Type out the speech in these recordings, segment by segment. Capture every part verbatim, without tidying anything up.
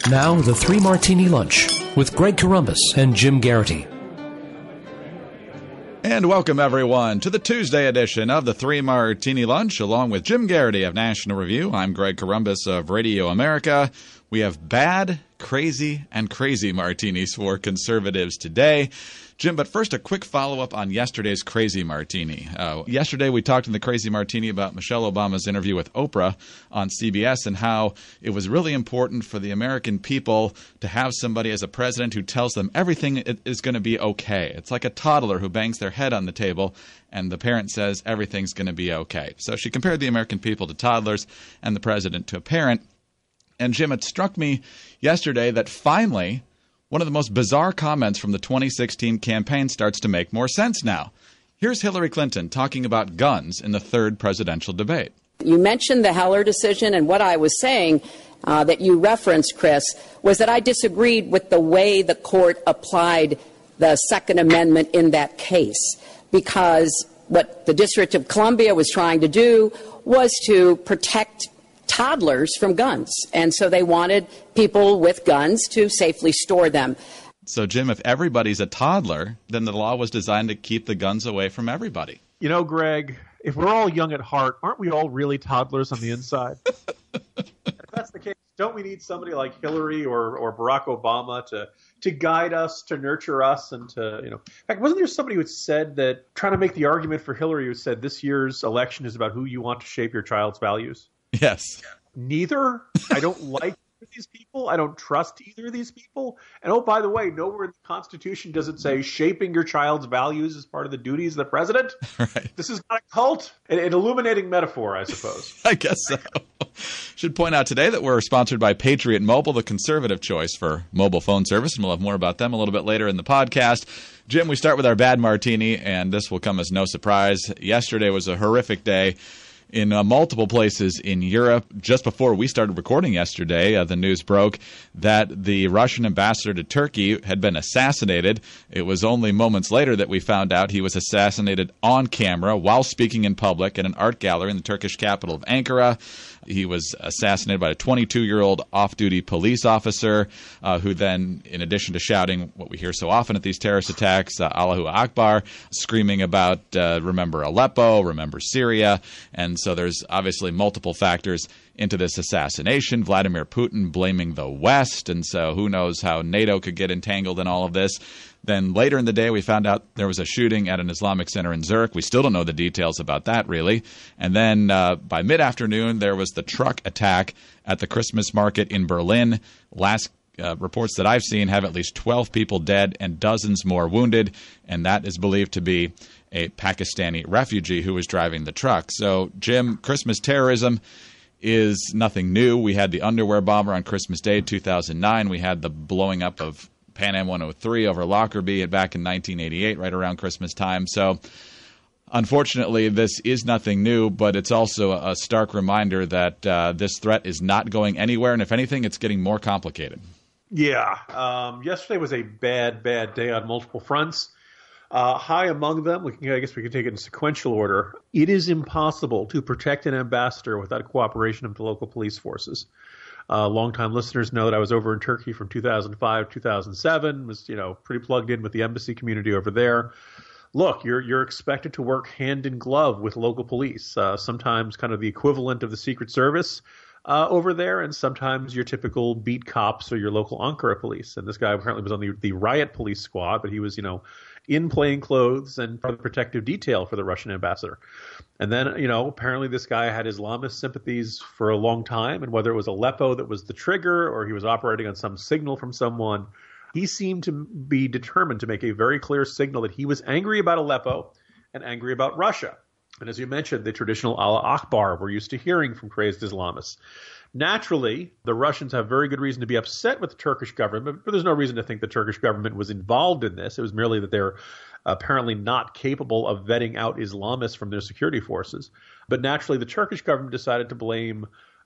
Now, the Three Martini Lunch with Greg Corombos and Jim Garrity. And welcome, everyone, to the Tuesday edition of the Three Martini Lunch, along with Jim Garrity of National Review. I'm Greg Corombos of Radio America. We have bad, crazy, and crazy martinis for conservatives today. Jim, but first, a quick follow-up on yesterday's Crazy Martini. Uh, yesterday, we talked in the Crazy Martini about Michelle Obama's interview with Oprah on C B S and how it was really important for the American people to have somebody as a president who tells them everything is going to be okay. It's like a toddler who bangs their head on the table and the parent says everything's going to be okay. So she compared the American people to toddlers and the president to a parent. And, Jim, it struck me yesterday that finally one of the most bizarre comments from the twenty sixteen campaign starts to make more sense now. Here's Hillary Clinton talking about guns in the third presidential debate. You mentioned the Heller decision, and what I was saying uh, that you referenced, Chris, was that I disagreed with the way the court applied the Second Amendment in that case, because what the District of Columbia was trying to do was to protect toddlers from guns. And so they wanted people with guns to safely store them. So, Jim, if everybody's a toddler, then the law was designed to keep the guns away from everybody. You know, Greg, if we're all young at heart, aren't we all really toddlers on the inside? If that's the case, don't we need somebody like Hillary or, or Barack Obama to to guide us, to nurture us, and to, you know. In fact, wasn't there somebody who said that, trying to make the argument for Hillary, who said this year's election is about who you want to shape your child's values? Yes. Neither. I don't like these people. I don't trust either of these people. And oh, by the way, nowhere in the Constitution does it say shaping your child's values is part of the duties of the president. Right. This is not a cult. An, an illuminating metaphor, I suppose. I guess so. Should point out today that we're sponsored by Patriot Mobile, the conservative choice for mobile phone service, and we'll have more about them a little bit later in the podcast. Jim, we start with our bad martini, and this will come as no surprise. Yesterday was a horrific day in uh, multiple places in Europe. Just before we started recording yesterday, uh, the news broke that the Russian ambassador to Turkey had been assassinated. It was only moments later that we found out he was assassinated on camera while speaking in public at an art gallery in the Turkish capital of Ankara. He was assassinated by a twenty-two-year-old off-duty police officer uh, who then, in addition to shouting what we hear so often at these terrorist attacks, uh, Allahu Akbar, screaming about uh, remember Aleppo, remember Syria. And so there's obviously multiple factors into this assassination. Vladimir Putin blaming the West, and so who knows how NATO could get entangled in all of this. Then later in the day, we found out there was a shooting at an Islamic center in Zurich. We still don't know the details about that, really. And then uh, by mid-afternoon, there was the truck attack at the Christmas market in Berlin. Last uh, reports that I've seen have at least twelve people dead and dozens more wounded, and that is believed to be a Pakistani refugee who was driving the truck. So, Jim, Christmas terrorism is nothing new. We had the underwear bomber on Christmas Day, two thousand nine. We had the blowing up of Pan Am one oh three over Lockerbie back in nineteen eighty-eight, right around Christmas time. So, unfortunately, this is nothing new, but it's also a stark reminder that uh, this threat is not going anywhere, and if anything, it's getting more complicated. Yeah. Um, yesterday was a bad, bad day on multiple fronts. Uh, high among them, we can, I guess we can take it in sequential order. It is impossible to protect an ambassador without cooperation of the local police forces. Uh, longtime listeners know that I was over in Turkey from two thousand five, two thousand seven, was, you know, pretty plugged in with the embassy community over there. Look, you're you're expected to work hand in glove with local police, uh, sometimes kind of the equivalent of the Secret Service uh, over there, and sometimes your typical beat cops or your local Ankara police. And this guy apparently was on the, the riot police squad, but he was, you know, in plain clothes and part of the protective detail for the Russian ambassador. And then, you know, apparently this guy had Islamist sympathies for a long time, and whether it was Aleppo that was the trigger or he was operating on some signal from someone, he seemed to be determined to make a very clear signal that he was angry about Aleppo and angry about Russia. And as you mentioned, the traditional Allah Akbar we're used to hearing from crazed Islamists. Naturally, the Russians have very good reason to be upset with the Turkish government, but there's no reason to think the Turkish government was involved in this. It was merely that they're apparently not capable of vetting out Islamists from their security forces. But naturally, the Turkish government decided to blame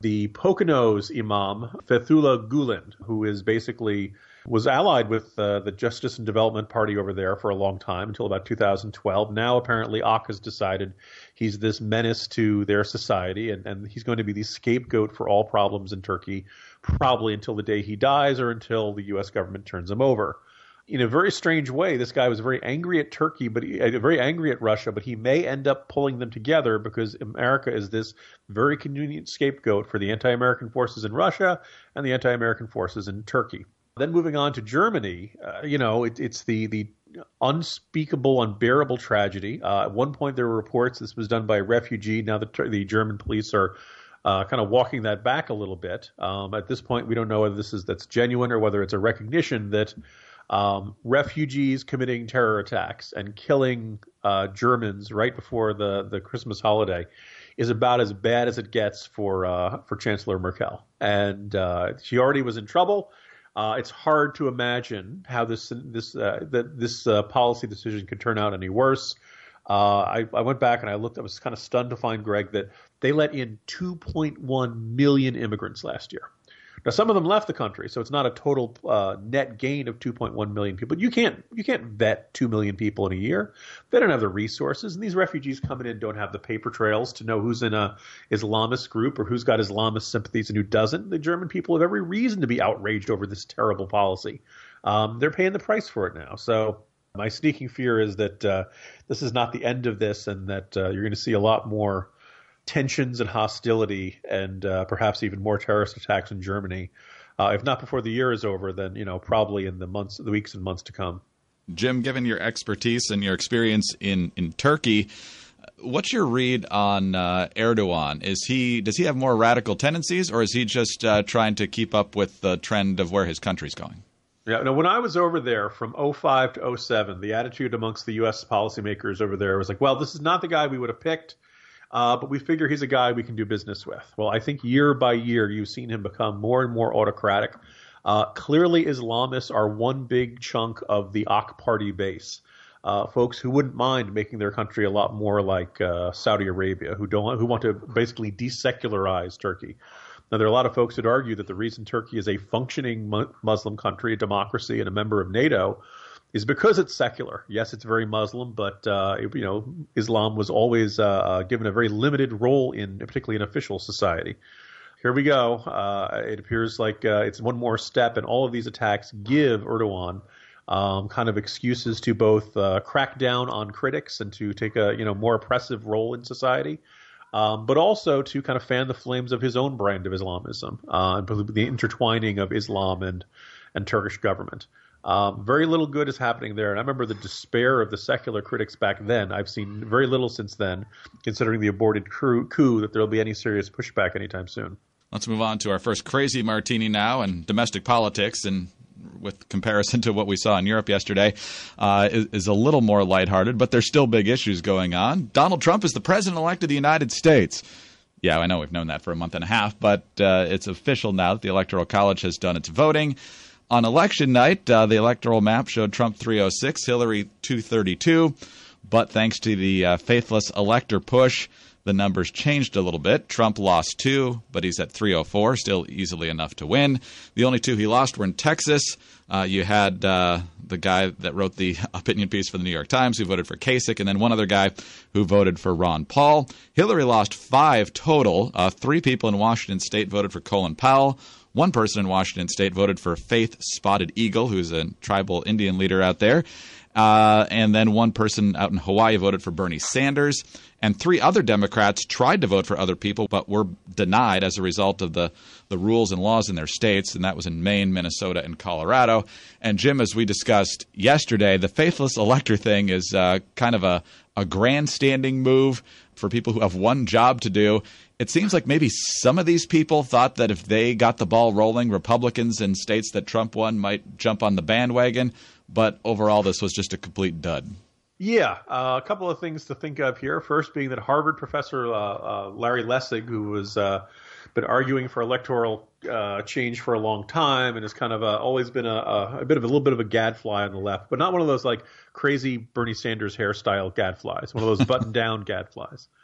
the Poconos imam, Fethullah Gulen, who is basically was allied with uh, the Justice and Development Party over there for a long time, until about two thousand twelve. Now, apparently, A Q has decided he's this menace to their society, and, and he's going to be the scapegoat for all problems in Turkey, probably until the day he dies or until the U S government turns him over. In a very strange way, this guy was very angry at Turkey, but he, uh, very angry at Russia, but he may end up pulling them together because America is this very convenient scapegoat for the anti-American forces in Russia and the anti-American forces in Turkey. Then moving on to Germany, uh, you know, it, it's the the unspeakable, unbearable tragedy. Uh, at one point, there were reports this was done by a refugee. Now the the German police are uh, kind of walking that back a little bit. Um, at this point, we don't know whether this is that's genuine or whether it's a recognition that um, refugees committing terror attacks and killing uh, Germans right before the the Christmas holiday is about as bad as it gets for uh, for Chancellor Merkel, and uh, she already was in trouble. Uh, it's hard to imagine how this this uh, that this uh, policy decision could turn out any worse. Uh, I, I went back and I looked. I was kind of stunned to find, Greg, that they let in two point one million immigrants last year. Now, some of them left the country, so it's not a total uh, net gain of two point one million people. You can't you can't vet two million people in a year. They don't have the resources, and these refugees coming in don't have the paper trails to know who's in a Islamist group or who's got Islamist sympathies and who doesn't. The German people have every reason to be outraged over this terrible policy. Um, they're paying the price for it now. So my sneaking fear is that uh, this is not the end of this, and that uh, you're going to see a lot more tensions and hostility, and uh, perhaps even more terrorist attacks in Germany. Uh, if not before the year is over, then you know probably in the months, the weeks and months to come. Jim, given your expertise and your experience in, in Turkey, what's your read on uh, Erdogan? Is he does he have more radical tendencies, or is he just uh, trying to keep up with the trend of where his country's going? Yeah, no, when I was over there from oh five to oh seven, the attitude amongst the U S policymakers over there was like, well, this is not the guy we would have picked. Uh, but we figure he's a guy we can do business with. Well, I think year by year, you've seen him become more and more autocratic. Uh, clearly, Islamists are one big chunk of the A Q party base. Uh, folks who wouldn't mind making their country a lot more like uh, Saudi Arabia, who don't who want to basically desecularize Turkey. Now, there are a lot of folks that argue that the reason Turkey is a functioning mu- Muslim country, a democracy, and a member of NATO is because it's secular. Yes, it's very Muslim, but uh, it, you know, Islam was always uh, uh, given a very limited role in, particularly in official society. Here we go. Uh, it appears like uh, it's one more step, and all of these attacks give Erdogan um, kind of excuses to both uh, crack down on critics and to take a you know more oppressive role in society, um, but also to kind of fan the flames of his own brand of Islamism, uh, the intertwining of Islam and and Turkish government. Um, very little good is happening there. And I remember the despair of the secular critics back then. I've seen very little since then, considering the aborted coup, coup that there will be any serious pushback anytime soon. Let's move on to our first crazy martini now, and domestic politics, and with comparison to what we saw in Europe yesterday, uh, is, is a little more lighthearted, but there's still big issues going on. Donald Trump is the president-elect of the United States. Yeah, I know we've known that for a month and a half, but uh, it's official now that the Electoral College has done its voting. On election night, uh, the electoral map showed Trump three oh six, Hillary two thirty-two. But thanks to the uh, faithless elector push, the numbers changed a little bit. Trump lost two, but he's at three oh four, still easily enough to win. The only two he lost were in Texas. Uh, you had uh, the guy that wrote the opinion piece for the New York Times who voted for Kasich, and then one other guy who voted for Ron Paul. Hillary lost five total. Uh, three people in Washington State voted for Colin Powell. One person in Washington State voted for Faith Spotted Eagle, who's a tribal Indian leader out there. Uh, and then one person out in Hawaii voted for Bernie Sanders. And three other Democrats tried to vote for other people, but were denied as a result of the, the rules and laws in their states. And that was in Maine, Minnesota, and Colorado. And Jim, as we discussed yesterday, the faithless elector thing is uh, kind of a, a grandstanding move for people who have one job to do. It seems like maybe some of these people thought that if they got the ball rolling, Republicans in states that Trump won might jump on the bandwagon. But overall, this was just a complete dud. Yeah, uh, a couple of things to think of here. First being that Harvard professor uh, uh, Larry Lessig, who was uh, been arguing for electoral uh, change for a long time and has kind of uh, always been a, a, a bit of a little bit of a gadfly on the left, but not one of those like crazy Bernie Sanders hairstyle gadflies, one of those button-down gadflies.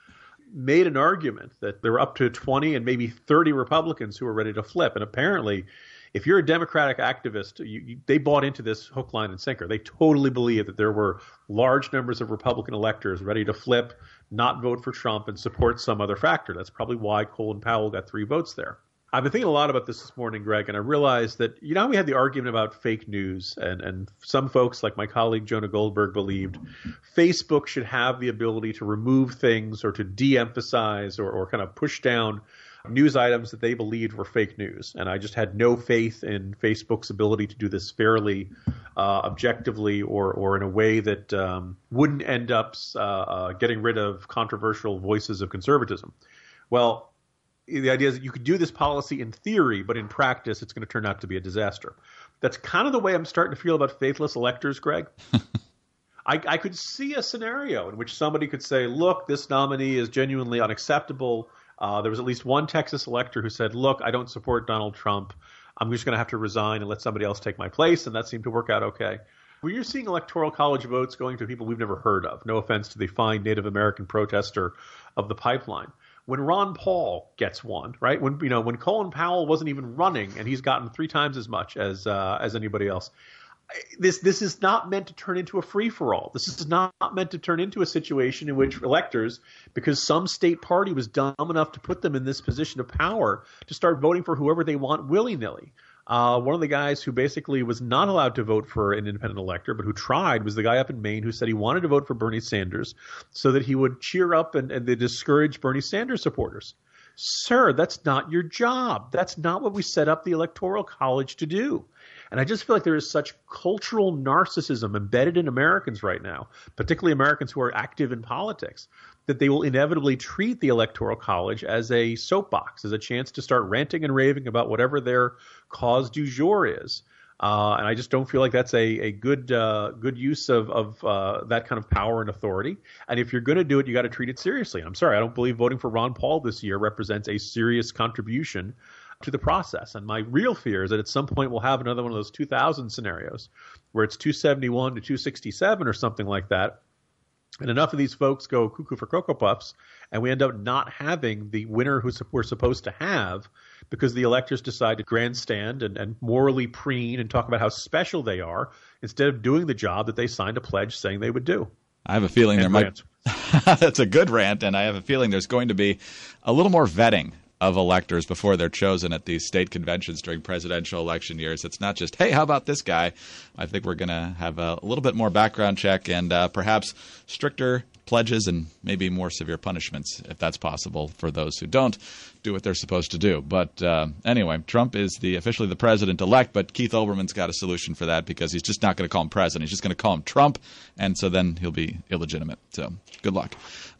made an argument that there were up to twenty and maybe thirty Republicans who were ready to flip. And apparently, if you're a Democratic activist, you, you, they bought into this hook, line, and sinker. They totally believe that there were large numbers of Republican electors ready to flip, not vote for Trump, and support some other factor. That's probably why Colin Powell got three votes there. I've been thinking a lot about this this morning, Greg, and I realized that, you know, we had the argument about fake news, and, and some folks like my colleague Jonah Goldberg believed Facebook should have the ability to remove things or to de-emphasize or, or kind of push down news items that they believed were fake news. And I just had no faith in Facebook's ability to do this fairly, uh, objectively, or or in a way that um, wouldn't end up uh, uh, getting rid of controversial voices of conservatism. Well, the idea is that you could do this policy in theory, but in practice, it's going to turn out to be a disaster. That's kind of the way I'm starting to feel about faithless electors, Greg. I, I could see a scenario in which somebody could say, look, this nominee is genuinely unacceptable. Uh, there was at least one Texas elector who said, look, I don't support Donald Trump. I'm just going to have to resign and let somebody else take my place. And that seemed to work out okay. When you're seeing electoral college votes going to people we've never heard of, no offense to the fine Native American protester of the pipeline. When Ron Paul gets one, right? When you know when Colin Powell wasn't even running and he's gotten three times as much as uh, as anybody else. This this is not meant to turn into a free-for-all. This is not meant to turn into a situation in which electors, because some state party was dumb enough to put them in this position of power, to start voting for whoever they want willy-nilly. Uh, one of the guys who basically was not allowed to vote for an independent elector, but who tried, was the guy up in Maine who said he wanted to vote for Bernie Sanders so that he would cheer up and, and they discourage Bernie Sanders supporters. Sir, that's not your job. That's not what we set up the Electoral College to do. And I just feel like there is such cultural narcissism embedded in Americans right now, particularly Americans who are active in politics, that they will inevitably treat the Electoral College as a soapbox, as a chance to start ranting and raving about whatever their cause du jour is. Uh, and I just don't feel like that's a, a good uh, good use of, of uh, that kind of power and authority. And if you're going to do it, you got to treat it seriously. I'm sorry, I don't believe voting for Ron Paul this year represents a serious contribution to the process. And my real fear is that at some point we'll have another one of those two thousand scenarios where it's two seventy-one to two sixty-seven or something like that. And enough of these folks go cuckoo for Cocoa Puffs, and we end up not having the winner who we're supposed to have because the electors decide to grandstand and, and morally preen and talk about how special they are instead of doing the job that they signed a pledge saying they would do. I have a feeling and there rant. might – that's a good rant, and I have a feeling there's going to be a little more vetting of electors before they're chosen at these state conventions during presidential election years. It's not just, hey, how about this guy? I think we're going to have a little bit more background check and uh, perhaps stricter pledges and maybe more severe punishments, if that's possible, for those who don't do what they're supposed to do. But uh, anyway, Trump is the officially the president-elect, but Keith Olbermann's got a solution for that because he's just not going to call him president. He's just going to call him Trump, and so then he'll be illegitimate. So good luck.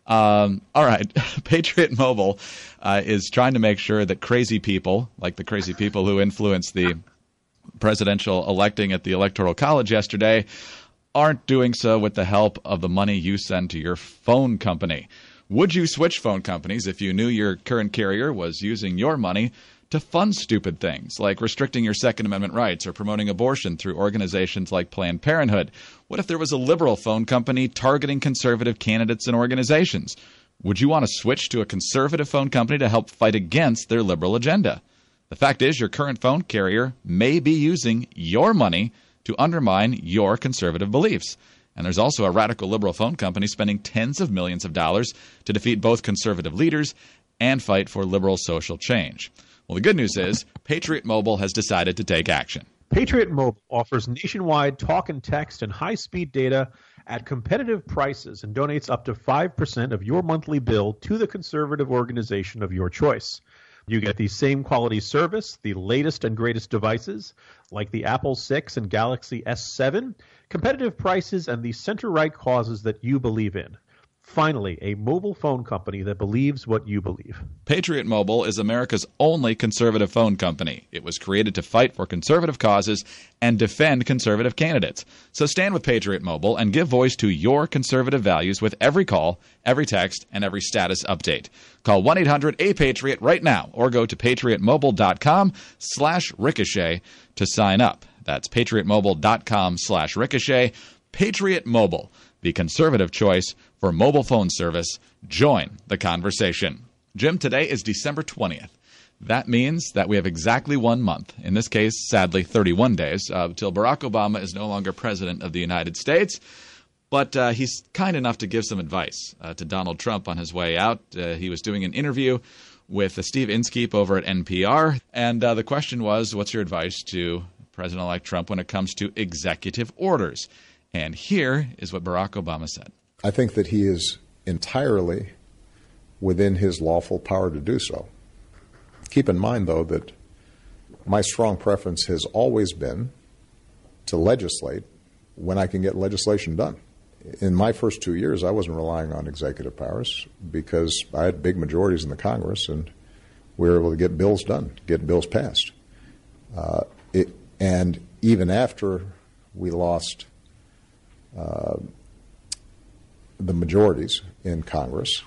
Um, all right. Patriot Mobile uh, is trying to make sure that crazy people, like the crazy people who influenced the presidential electing at the Electoral College yesterday, aren't doing so with the help of the money you send to your phone company. Would you switch phone companies if you knew your current carrier was using your money to fund stupid things like restricting your Second Amendment rights or promoting abortion through organizations like Planned Parenthood? What if there was a liberal phone company targeting conservative candidates and organizations? Would you want to switch to a conservative phone company to help fight against their liberal agenda? The fact is, your current phone carrier may be using your money to undermine your conservative beliefs. And there's also a radical liberal phone company spending tens of millions of dollars to defeat both conservative leaders and fight for liberal social change. Well, the good news is Patriot Mobile has decided to take action. Patriot Mobile offers nationwide talk and text and high-speed data at competitive prices and donates up to five percent of your monthly bill to the conservative organization of your choice. You get the same quality service, the latest and greatest devices like the Apple six and Galaxy S seven, competitive prices, and the center-right causes that you believe in. Finally, a mobile phone company that believes what you believe. Patriot Mobile is America's only conservative phone company. It was created to fight for conservative causes and defend conservative candidates. So stand with Patriot Mobile and give voice to your conservative values with every call, every text, and every status update. Call one eight hundred A Patriot right now or go to patriotmobile.com slash ricochet to sign up. That's patriotmobile.com slash ricochet. Patriot Mobile, the conservative choice for mobile phone service. Join the conversation. Jim, today is December twentieth. That means that we have exactly one month, in this case, sadly, thirty-one days, uh, till Barack Obama is no longer president of the United States. But uh, he's kind enough to give some advice uh, to Donald Trump on his way out. Uh, he was doing an interview with uh, Steve Inskeep over at N P R, and uh, the question was, what's your advice to President-elect Trump when it comes to executive orders? And here is what Barack Obama said. I think that he is entirely within his lawful power to do so. Keep in mind, though, that my strong preference has always been to legislate when I can get legislation done. In my first two years, I wasn't relying on executive powers because I had big majorities in the Congress, and we were able to get bills done, get bills passed. Uh, it, and even after we lost uh, the majorities in Congress,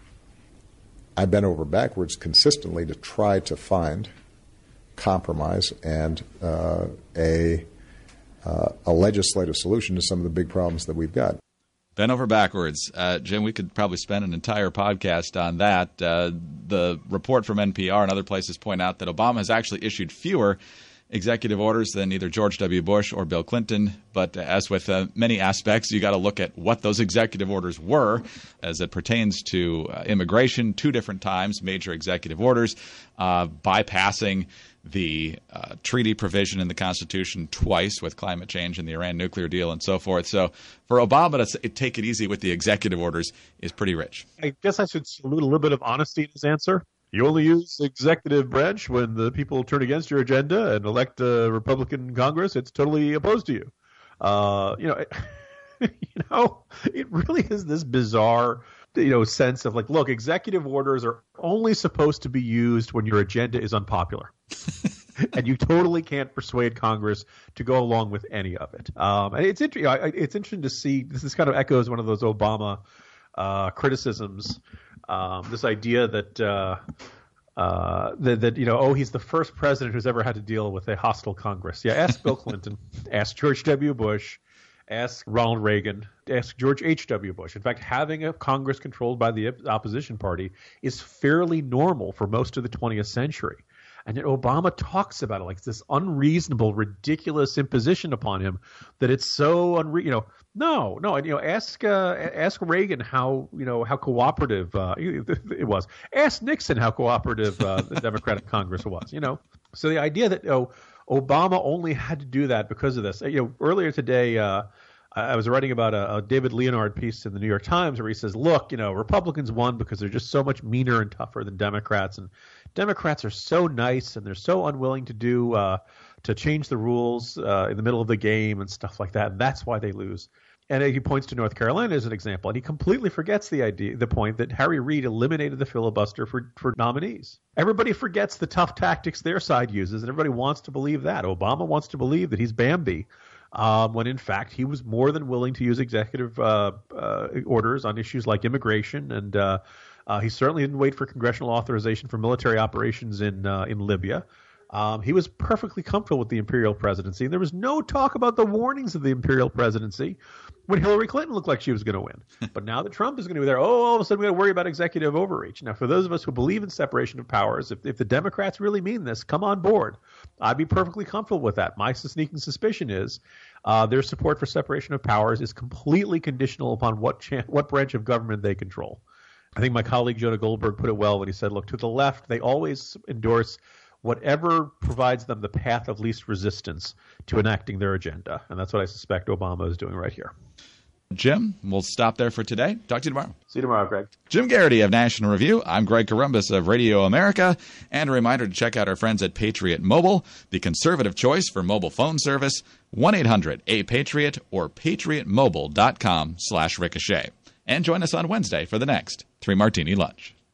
I bent over backwards consistently to try to find compromise and uh, a uh, a legislative solution to some of the big problems that we've got. Bent over backwards. Uh, Jim, we could probably spend an entire podcast on that. Uh, the report from N P R and other places point out that Obama has actually issued fewer executive orders than either George W. Bush or Bill Clinton. But as with uh, many aspects, you got to look at what those executive orders were as it pertains to uh, immigration. Two different times, major executive orders, uh, bypassing the uh, treaty provision in the Constitution twice with climate change and the Iran nuclear deal and so forth. So for Obama to say, take it easy with the executive orders is pretty rich. I guess I should salute a little bit of honesty in his answer. You only use the executive branch when the people turn against your agenda and elect a Republican Congress. It's totally opposed to you. Uh, you know, you know, it really is this bizarre, you know, sense of like, look, executive orders are only supposed to be used when your agenda is unpopular. And you totally can't persuade Congress to go along with any of it. Um, and it's interesting. It's interesting to see. This is kind of echoes one of those Obama uh, criticisms. Um, this idea that, uh, uh, that that you know, oh, he's the first president who's ever had to deal with a hostile Congress. Yeah, ask Bill Clinton, ask George W. Bush, ask Ronald Reagan, ask George H W. Bush. In fact, having a Congress controlled by the opposition party is fairly normal for most of the twentieth century. And yet Obama talks about it like this unreasonable, ridiculous imposition upon him that it's so unre- you know, no, no, and you know, ask uh, ask Reagan how you know how cooperative uh, it was. Ask Nixon how cooperative uh, the Democratic Congress was. You know, so the idea that oh, Obama only had to do that because of this. You know, earlier today. Uh, I was writing about a, a David Leonard piece in the New York Times where he says, look, you know, Republicans won because they're just so much meaner and tougher than Democrats. And Democrats are so nice and they're so unwilling to do uh, to change the rules uh, in the middle of the game and stuff like that. And that's why they lose. And he points to North Carolina as an example. And he completely forgets the idea, the point that Harry Reid eliminated the filibuster for, for nominees. Everybody forgets the tough tactics their side uses, and everybody wants to believe that. Obama wants to believe that he's Bambi. Um, when in fact he was more than willing to use executive uh, uh, orders on issues like immigration, and uh, uh, he certainly didn't wait for congressional authorization for military operations in uh, in Libya. Um, he was perfectly comfortable with the imperial presidency, and there was no talk about the warnings of the imperial presidency when Hillary Clinton looked like she was going to win. But now that Trump is going to be there, oh, all of a sudden we're going to worry about executive overreach. Now, for those of us who believe in separation of powers, if, if the Democrats really mean this, come on board. I'd be perfectly comfortable with that. My sneaking suspicion is uh, their support for separation of powers is completely conditional upon what cha- what branch of government they control. I think my colleague Jonah Goldberg put it well when he said, look, to the left, they always endorse whatever provides them the path of least resistance to enacting their agenda. And that's what I suspect Obama is doing right here. Jim, we'll stop there for today. Talk to you tomorrow. See you tomorrow, Greg. Jim Garrity of National Review. I'm Greg Corombos of Radio America. And a reminder to check out our friends at Patriot Mobile, the conservative choice for mobile phone service, one eight hundred A Patriot or patriot mobile dot com slash ricochet. And join us on Wednesday for the next Three Martini Lunch.